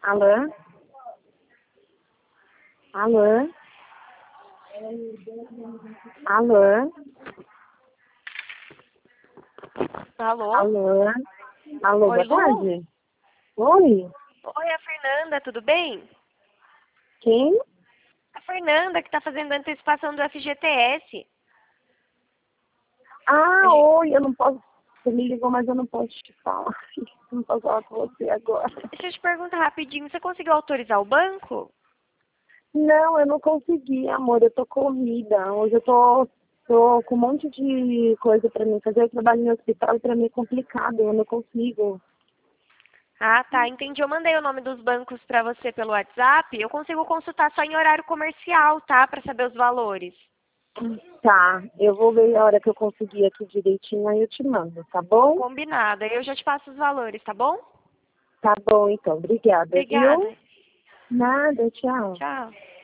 Alô? Alô? Alô? Alô? Alô? Alô, Oi, boa Lu? tarde. Oi? Oi, é a Fernanda, tudo bem? Quem? A Fernanda que tá fazendo a antecipação do FGTS. Ah, A gen- oi, eu não posso. Você me ligou, mas eu não posso te falar. Não posso falar com você agora. Deixa eu te perguntar rapidinho, você conseguiu autorizar o banco? Não, eu não consegui, amor. Eu tô corrida. Hoje eu tô com um monte de coisa pra mim fazer. Eu trabalho no hospital e pra mim é complicado. Eu não consigo. Ah, tá, entendi. Eu mandei o nome dos bancos pra você pelo WhatsApp. Eu consigo consultar só em horário comercial, tá? Pra saber os valores. Tá, eu vou ver a hora que eu conseguir aqui direitinho, aí eu te mando, tá bom? Combinado. Aí eu já te passo os valores, tá bom? Tá bom, então. Obrigada, viu? Obrigada. Nada, tchau. Tchau.